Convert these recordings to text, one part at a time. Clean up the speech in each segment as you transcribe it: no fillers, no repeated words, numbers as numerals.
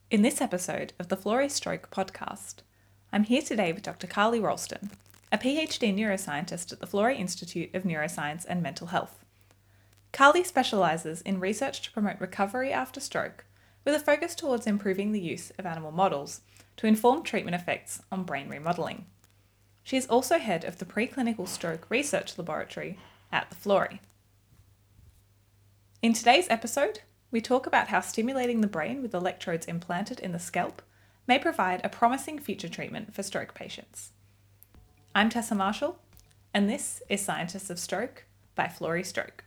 In this episode of the Florey Stroke podcast, I'm here today with Dr. Carly Ralston, a PhD neuroscientist at the Florey Institute of Neuroscience and Mental Health. Carly specialises in research to promote recovery after stroke, with a focus towards improving the use of animal models to inform treatment effects on brain remodelling. She is also head of the Preclinical Stroke Research Laboratory at the Florey. In today's episode, we talk about how stimulating the brain with electrodes implanted in the scalp may provide a promising future treatment for stroke patients. I'm Tessa Marshall, and this is Scientists of Stroke by Florey Stroke.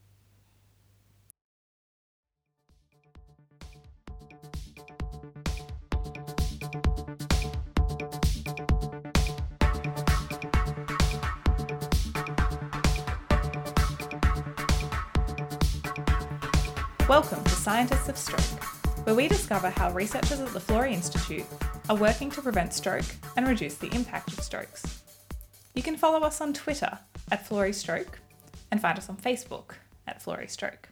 Welcome to Scientists of Stroke, where we discover how researchers at the Florey Institute are working to prevent stroke and reduce the impact of strokes. You can follow us on Twitter at Florey Stroke and find us on Facebook at Florey Stroke.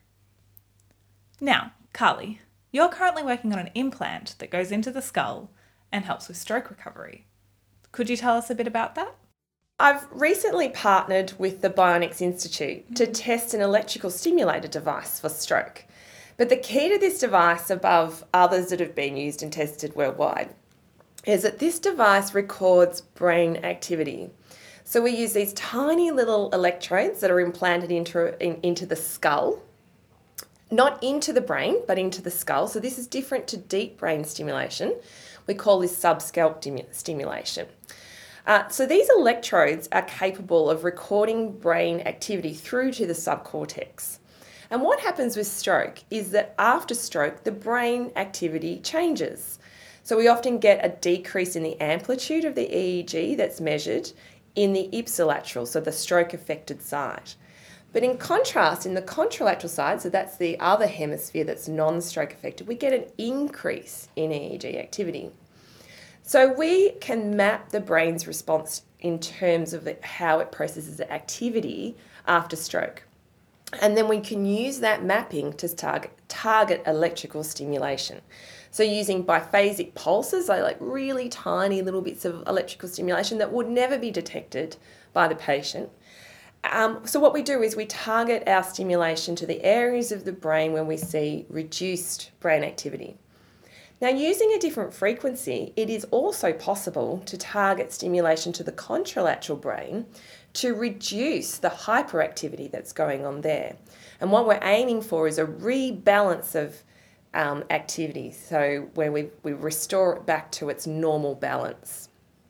Now, Carly, you're currently working on an implant that goes into the skull and helps with stroke recovery. Could you tell us a bit about that? I've recently partnered with the Bionics Institute to test an electrical stimulator device for stroke. But the key to this device, above others that have been used and tested worldwide, is that this device records brain activity. So we use these tiny little electrodes that are implanted into the skull, not into the brain, but into the skull. So this is different to deep brain stimulation. We call this subscalp stimulation. So these electrodes are capable of recording brain activity through to the subcortex. And what happens with stroke is that after stroke, the brain activity changes. So we often get a decrease in the amplitude of the EEG that's measured in the ipsilateral, so the stroke-affected side. But in contrast, in the contralateral side, so that's the other hemisphere that's non-stroke affected, we get an increase in EEG activity. So we can map the brain's response in terms of how it processes the activity after stroke. And then we can use that mapping to target electrical stimulation. So using biphasic pulses, like really tiny little bits of electrical stimulation that would never be detected by the patient. So what we do is we target our stimulation to the areas of the brain when we see reduced brain activity. Now, using a different frequency, it is also possible to target stimulation to the contralateral brain to reduce the hyperactivity that's going on there. And what we're aiming for is a rebalance of activity, so where we restore it back to its normal balance.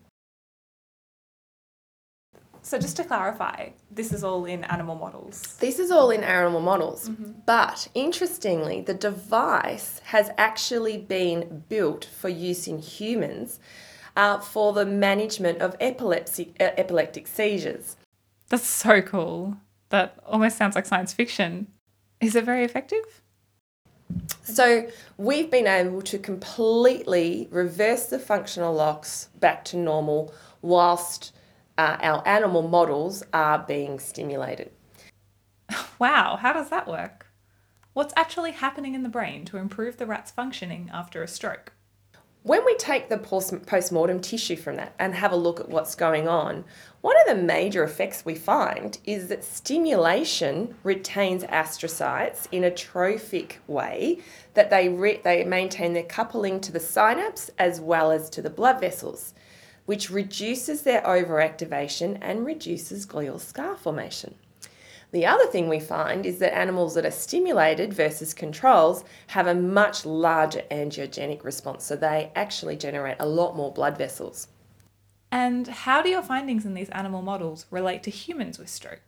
So just to clarify, this is all in animal models? This is all in animal models, but interestingly, the device has actually been built for use in humans for the management of epileptic seizures. That's so cool. That almost sounds like science fiction. Is it very effective? So we've been able to completely reverse the functional locks back to normal whilst our animal models are being stimulated. Wow, how does that work? What's actually happening in the brain to improve the rat's functioning after a stroke? When we take the post-mortem tissue from that and have a look at what's going on, one of the major effects we find is that stimulation retains astrocytes in a trophic way, that they maintain their coupling to the synapse as well as to the blood vessels, which reduces their overactivation and reduces glial scar formation. The other thing we find is that animals that are stimulated versus controls have a much larger angiogenic response, so they actually generate a lot more blood vessels. And how do your findings in these animal models relate to humans with stroke?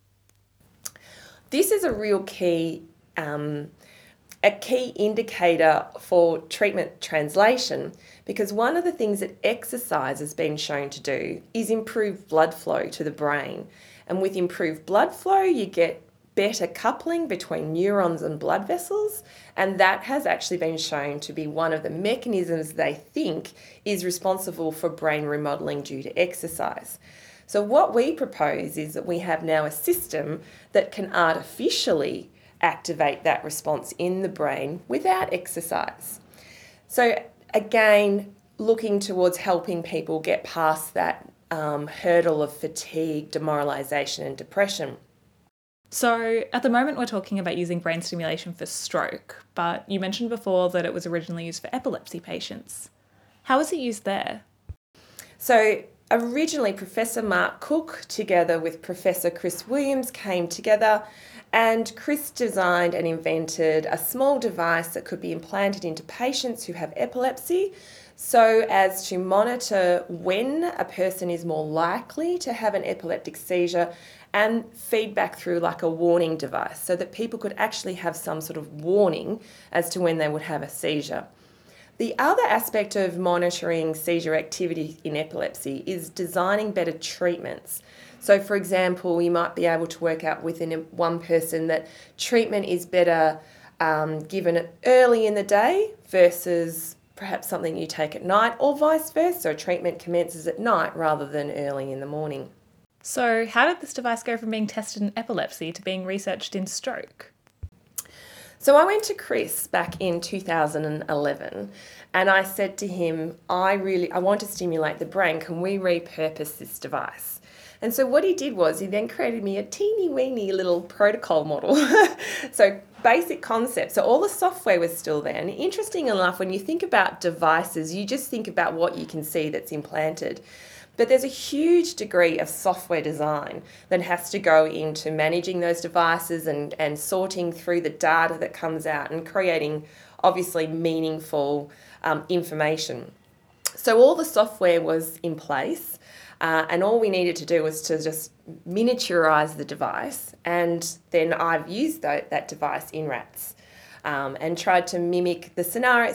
This is a real key indicator for treatment translation, because one of the things that exercise has been shown to do is improve blood flow to the brain. And with improved blood flow, you get better coupling between neurons and blood vessels, and that has actually been shown to be one of the mechanisms they think is responsible for brain remodelling due to exercise. So what we propose is that we have now a system that can artificially activate that response in the brain without exercise. So again, looking towards helping people get past that hurdle of fatigue, demoralisation and depression. So at the moment we're talking about using brain stimulation for stroke, but you mentioned before that it was originally used for epilepsy patients. How is it used there? So originally Professor Mark Cook together with Professor Chris Williams came together, and Chris designed and invented a small device that could be implanted into patients who have epilepsy so as to monitor when a person is more likely to have an epileptic seizure and feedback through like a warning device so that people could actually have some sort of warning as to when they would have a seizure. The other aspect of monitoring seizure activity in epilepsy is designing better treatments. So, for example, you might be able to work out within one person that treatment is better given early in the day versus perhaps something you take at night, or vice versa. Treatment commences at night rather than early in the morning. So how did this device go from being tested in epilepsy to being researched in stroke? So I went to Chris back in 2011 and I said to him, I want to stimulate the brain. Can we repurpose this device? And so what he did was he then created me a teeny weeny little protocol model. So basic concept. So all the software was still there. And interesting enough, when you think about devices, you just think about what you can see that's implanted. But there's a huge degree of software design that has to go into managing those devices and sorting through the data that comes out and creating obviously meaningful information. So all the software was in place and all we needed to do was to just miniaturize the device, and then I've used that device in rats. And tried to mimic the scenario,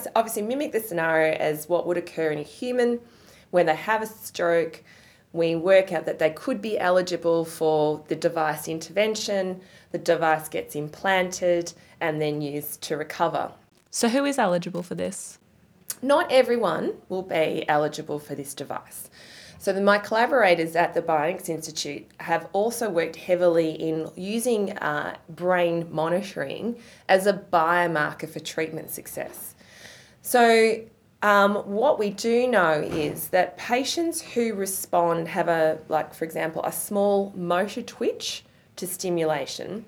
as what would occur in a human when they have a stroke. We work out that they could be eligible for the device intervention, the device gets implanted and then used to recover. So who is eligible for this? Not everyone will be eligible for this device. So my collaborators at the Bionics Institute have also worked heavily in using brain monitoring as a biomarker for treatment success. So what we do know is that patients who respond have for example, a small motor twitch to stimulation.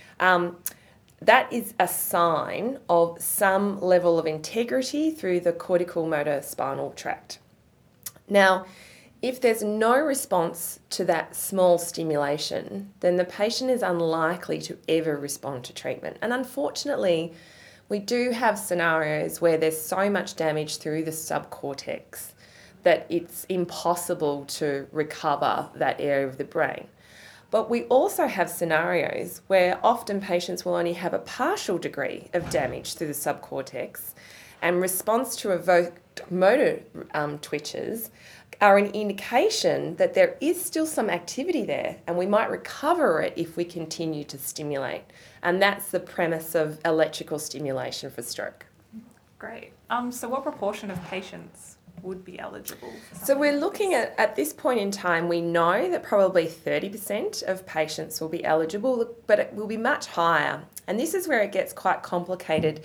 That is a sign of some level of integrity through the cortical motor spinal tract. Now, if there's no response to that small stimulation, then the patient is unlikely to ever respond to treatment. And unfortunately, we do have scenarios where there's so much damage through the subcortex that it's impossible to recover that area of the brain. But we also have scenarios where often patients will only have a partial degree of damage through the subcortex, and response to evoked motor twitches are an indication that there is still some activity there and we might recover it if we continue to stimulate. And that's the premise of electrical stimulation for stroke. Great. So what proportion of patients would be eligible for something So we're like looking this? at this point in time, we know that probably 30% of patients will be eligible, but it will be much higher. And this is where it gets quite complicated.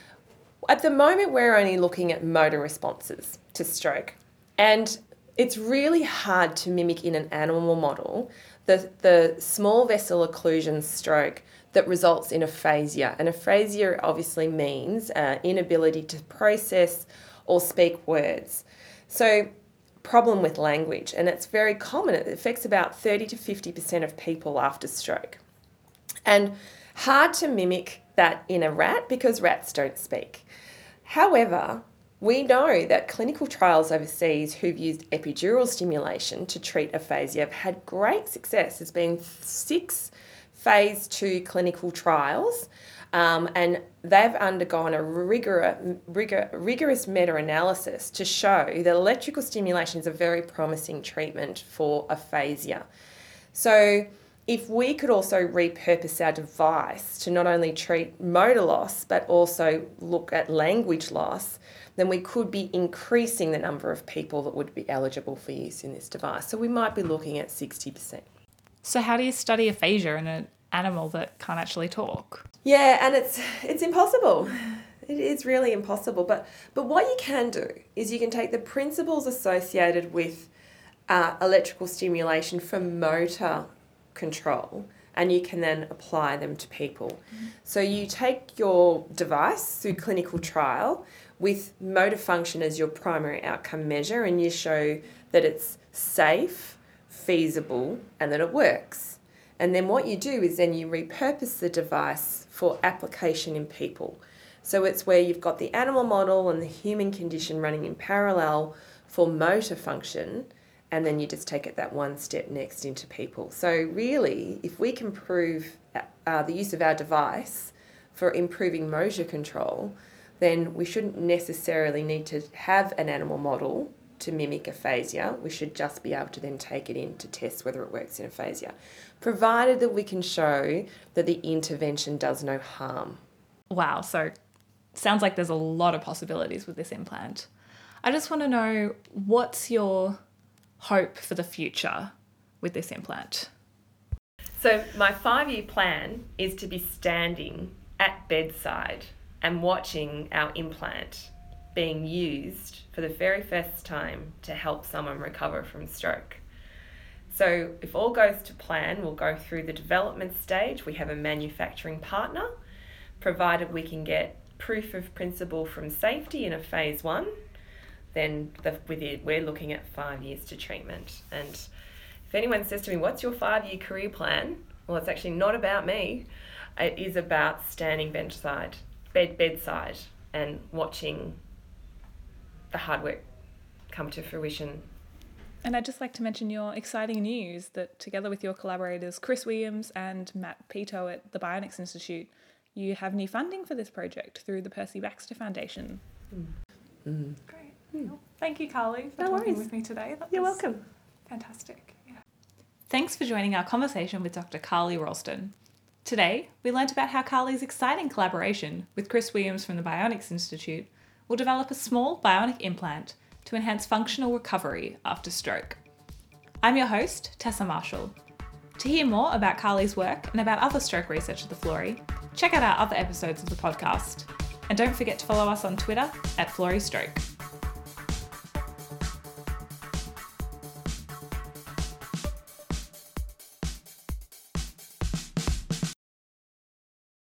At the moment, we're only looking at motor responses to stroke. And it's really hard to mimic in an animal model the small vessel occlusion stroke that results in aphasia. And aphasia obviously means inability to process or speak words. So problem with language, and it's very common. It affects about 30 to 50% of people after stroke. And hard to mimic that in a rat because rats don't speak. However, we know that clinical trials overseas who've used epidural stimulation to treat aphasia have had great success. There's been 6 phase 2 clinical trials, and they've undergone a rigorous meta-analysis to show that electrical stimulation is a very promising treatment for aphasia. So if we could also repurpose our device to not only treat motor loss but also look at language loss, then we could be increasing the number of people that would be eligible for use in this device. So we might be looking at 60%. So how do you study aphasia in an animal that can't actually talk? Yeah, and it's impossible. It is really impossible. But what you can do is you can take the principles associated with electrical stimulation for motor control, and you can then apply them to people. So you take your device through clinical trial with motor function as your primary outcome measure, and you show that it's safe, feasible, and that it works. And then what you do is then you repurpose the device for application in people. So it's where you've got the animal model and the human condition running in parallel for motor function, and then you just take it that one step next into people. So really, if we can prove the use of our device for improving motor control, then we shouldn't necessarily need to have an animal model to mimic aphasia. We should just be able to then take it in to test whether it works in aphasia, provided that we can show that the intervention does no harm. Wow, so sounds like there's a lot of possibilities with this implant. I just want to know, what's your hope for the future with this implant? So my 5-year plan is to be standing at bedside and watching our implant being used for the very first time to help someone recover from stroke. So if all goes to plan, we'll go through the development stage. We have a manufacturing partner, provided we can get proof of principle from safety in a phase 1, then we're looking at 5 years to treatment. And if anyone says to me, what's your 5-year career plan? Well, it's actually not about me. It is about standing bedside and watching the hard work come to fruition. And I'd just like to mention your exciting news that together with your collaborators, Chris Williams and Matt Pito at the Bionics Institute, you have new funding for this project through the Percy Baxter Foundation. Great. Well, thank you, Carly, for talking with me today. You're welcome. Fantastic. Yeah. Thanks for joining our conversation with Dr. Carly Ralston. Today, we learnt about how Carly's exciting collaboration with Chris Williams from the Bionics Institute will develop a small bionic implant to enhance functional recovery after stroke. I'm your host, Tessa Marshall. To hear more about Carly's work and about other stroke research at the Florey, check out our other episodes of the podcast. And don't forget to follow us on Twitter @FloreyStroke.